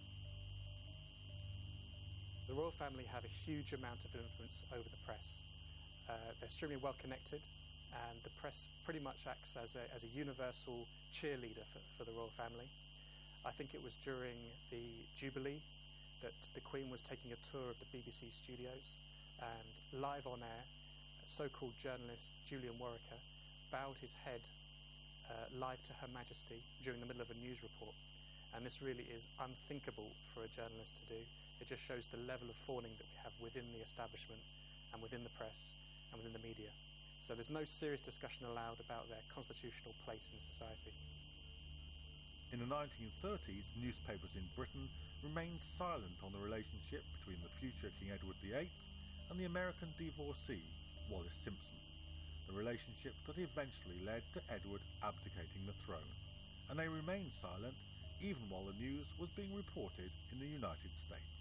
The royal family have a huge amount of influence over the press. They're extremely well connected, and the press pretty much acts as a universal cheerleader for the royal family. I think it was during the Jubilee that the Queen was taking a tour of the BBC studios, and live on air, so-called journalist Julian Worricker bowed his head live to Her Majesty during the middle of a news report. And this really is unthinkable for a journalist to do. It just shows the level of fawning that we have within the establishment and within the press and within the media. So there's no serious discussion allowed about their constitutional place in society. In the 1930s, newspapers in Britain remained silent on the relationship between the future King Edward VIII and the American divorcee, Wallis Simpson, the relationship that eventually led to Edward abdicating the throne. And they remained silent even while the news was being reported in the United States.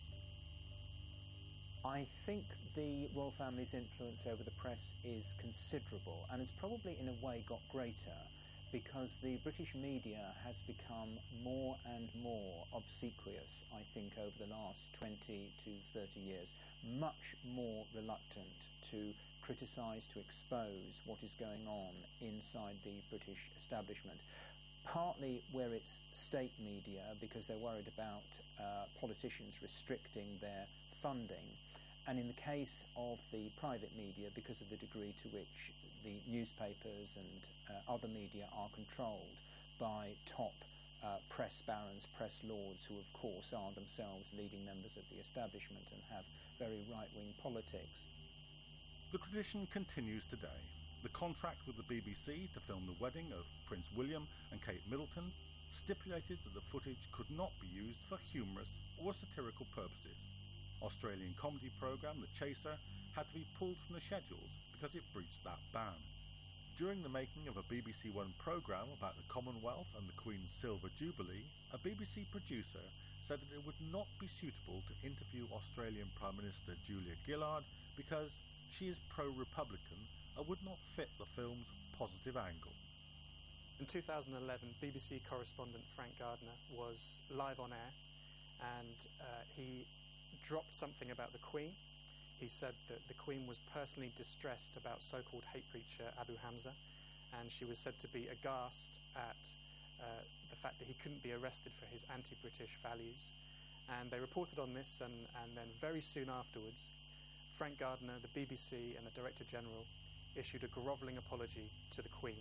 I think the royal family's influence over the press is considerable and has probably in a way got greater because the British media has become more and more obsequious, I think, over the last 20 to 30 years, much more reluctant to criticise, to expose what is going on inside the British establishment. Partly where it's state media, because they're worried about politicians restricting their funding, and in the case of the private media, because of the degree to which the newspapers and other media are controlled by top press barons, press lords, who of course are themselves leading members of the establishment and have very right-wing politics. The tradition continues today. The contract with the BBC to film the wedding of Prince William and Kate Middleton stipulated that the footage could not be used for humorous or satirical purposes. Australian comedy programme The Chaser had to be pulled from the schedules because it breached that ban. During the making of a BBC One programme about the Commonwealth and the Queen's Silver Jubilee, a BBC producer said that it would not be suitable to interview Australian Prime Minister Julia Gillard because she is pro-Republican and would not fit the film's positive angle. In 2011, BBC correspondent Frank Gardner was live on air, and he dropped something about the Queen. He said that the Queen was personally distressed about so-called hate preacher Abu Hamza, and she was said to be aghast at the fact that he couldn't be arrested for his anti-British values. And they reported on this, and then very soon afterwards, Frank Gardner, the BBC and the Director General issued a grovelling apology to the Queen.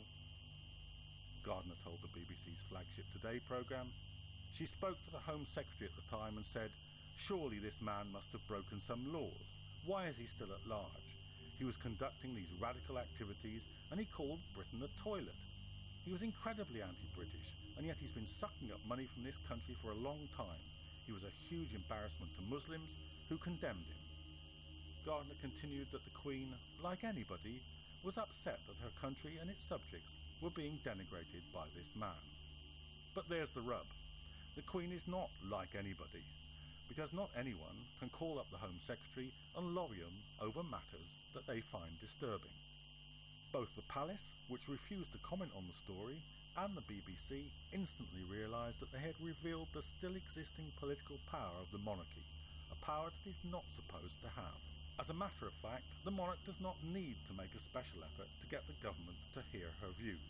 Gardner told the BBC's Flagship Today programme. She spoke to the Home Secretary at the time and said, "Surely this man must have broken some laws. Why is he still at large? He was conducting these radical activities and he called Britain a toilet. He was incredibly anti-British, and yet he's been sucking up money from this country for a long time. He was a huge embarrassment to Muslims who condemned him." Gardner continued that the Queen, like anybody, was upset that her country and its subjects were being denigrated by this man. But there's the rub. The Queen is not like anybody, because not anyone can call up the Home Secretary and lobby them over matters that they find disturbing. Both the Palace, which refused to comment on the story, and the BBC instantly realised that they had revealed the still existing political power of the monarchy, a power that is not supposed to have. As a matter of fact, the monarch does not need to make a special effort to get the government to hear her views.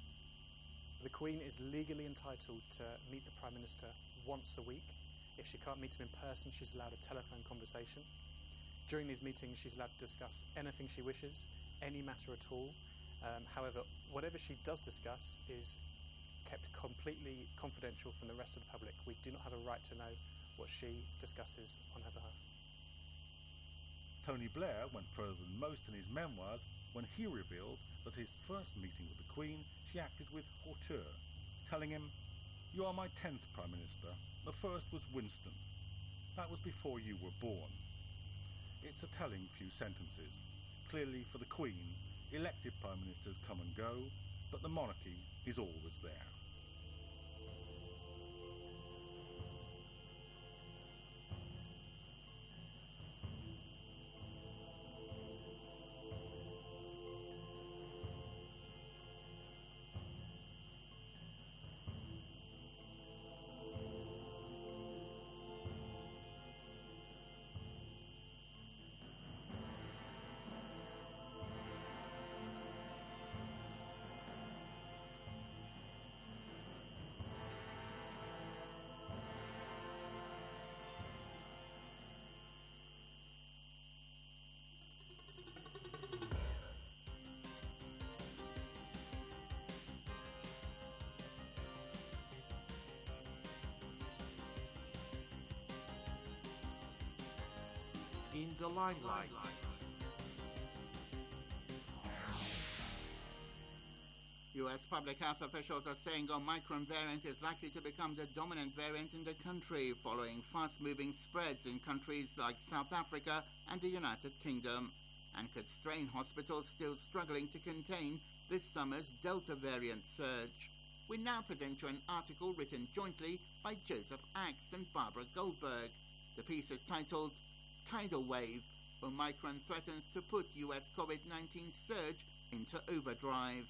The Queen is legally entitled to meet the Prime Minister once a week. If she can't meet him in person, she's allowed a telephone conversation. During these meetings, she's allowed to discuss anything she wishes, any matter at all. However, whatever she does discuss is kept completely confidential from the rest of the public. We do not have a right to know what she discusses on her behalf. Tony Blair went further than most in his memoirs when he revealed that his first meeting with the Queen she acted with hauteur, telling him, "You are my 10th Prime Minister. The first was Winston. That was before you were born." It's a telling few sentences. Clearly, for the Queen, elected Prime Ministers come and go, but the monarchy is always there. in the limelight. U.S. public health officials are saying Omicron variant is likely to become the dominant variant in the country following fast-moving spreads in countries like South Africa and the United Kingdom, and could strain hospitals still struggling to contain this summer's Delta variant surge. We now present you an article written jointly by Joseph Axe and Barbara Goldberg. The piece is titled Tidal Wave. Omicron threatens to put U.S. COVID-19 surge into overdrive.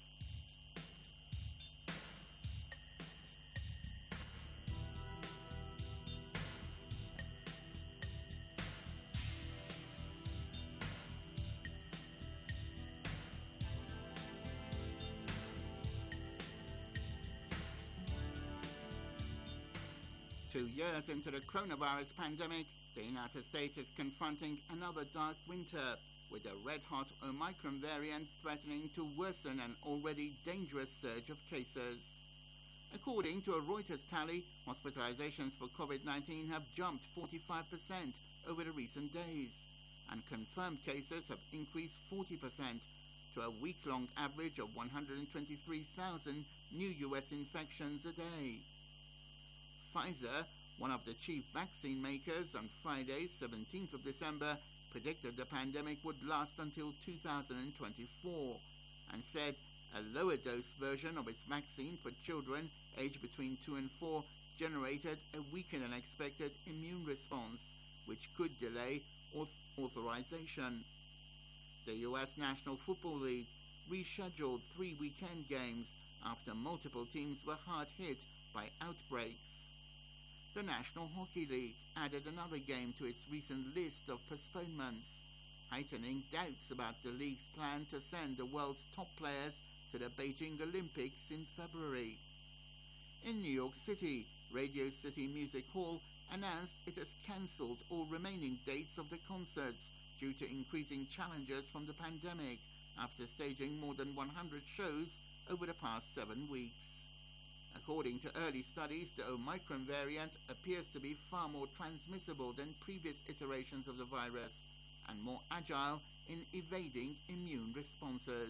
Two years into the coronavirus pandemic, the United States is confronting another dark winter, with a red-hot Omicron variant threatening to worsen an already dangerous surge of cases. According to a Reuters tally, hospitalizations for COVID-19 have jumped 45% over the recent days, and confirmed cases have increased 40% to a week-long average of 123,000 new U.S. infections a day. Pfizer, one of the chief vaccine makers, on Friday, 17th of December, predicted the pandemic would last until 2024 and said a lower dose version of its vaccine for children aged between 2 and 4 generated a weaker than expected immune response, which could delay authorization. The U.S. National Football League rescheduled 3 weekend games after multiple teams were hard hit by outbreaks. The National Hockey League added another game to its recent list of postponements, heightening doubts about the league's plan to send the world's top players to the Beijing Olympics in February. In New York City, Radio City Music Hall announced it has cancelled all remaining dates of the concerts due to increasing challenges from the pandemic after staging more than 100 shows over the past 7 weeks. According to early studies, the Omicron variant appears to be far more transmissible than previous iterations of the virus and more agile in evading immune responses.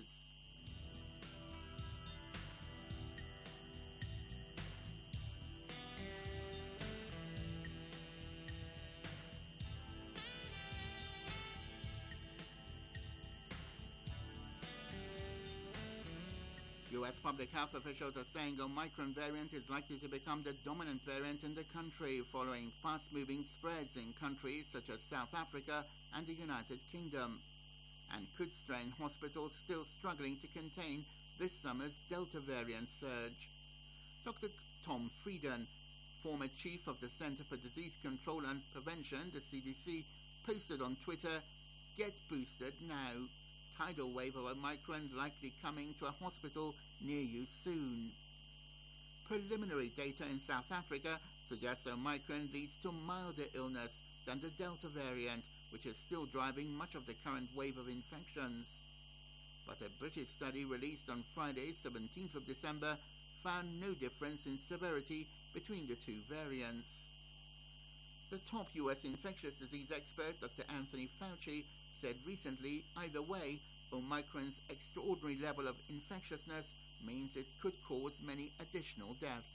U.S. public health officials are saying Omicron variant is likely to become the dominant variant in the country following fast-moving spreads in countries such as South Africa and the United Kingdom, and could strain hospitals still struggling to contain this summer's Delta variant surge. Dr. Tom Frieden, former chief of the Center for Disease Control and Prevention, the CDC, posted on Twitter, "Get boosted now. Tidal wave of Omicron likely coming to a hospital near you soon." Preliminary data in South Africa suggests Omicron leads to milder illness than the Delta variant, which is still driving much of the current wave of infections. But a British study released on Friday, 17th of December, found no difference in severity between the two variants. The top U.S. infectious disease expert, Dr. Anthony Fauci, said recently, either way, Omicron's extraordinary level of infectiousness means it could cause many additional deaths.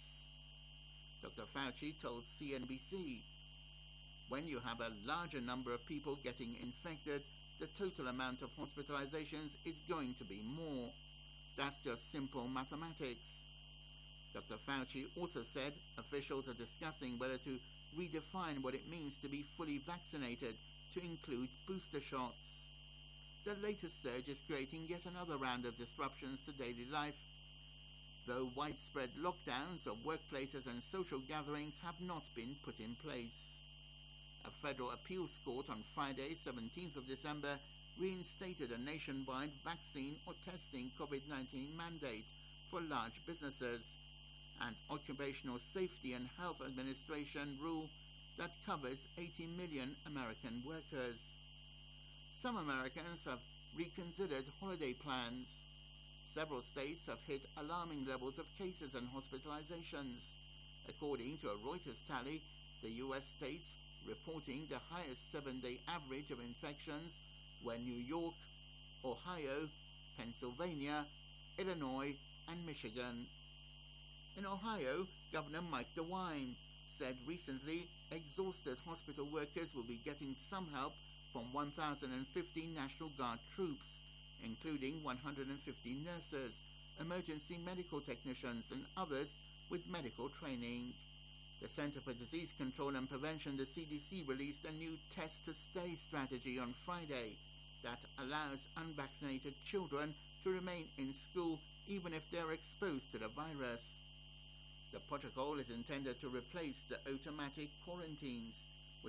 Dr. Fauci told CNBC, "When you have a larger number of people getting infected, the total amount of hospitalizations is going to be more. That's just simple mathematics." Dr. Fauci also said officials are discussing whether to redefine what it means to be fully vaccinated to include booster shots. The latest surge is creating yet another round of disruptions to daily life, though widespread lockdowns of workplaces and social gatherings have not been put in place. A federal appeals court on Friday, 17th of December, reinstated a nationwide vaccine or testing COVID-19 mandate for large businesses, and Occupational Safety and Health Administration rule that covers 80 million American workers. Some Americans have reconsidered holiday plans. Several states have hit alarming levels of cases and hospitalizations. According to a Reuters tally, the U.S. states reporting the highest 7-day average of infections were New York, Ohio, Pennsylvania, Illinois, and Michigan. In Ohio, Governor Mike DeWine said recently exhausted hospital workers will be getting some help from 1,050 National Guard troops, including 150 nurses, emergency medical technicians, and others with medical training. The Center for Disease Control and Prevention, the CDC, released a new test-to-stay strategy on Friday that allows unvaccinated children to remain in school even if they are exposed to the virus. The protocol is intended to replace the automatic quarantines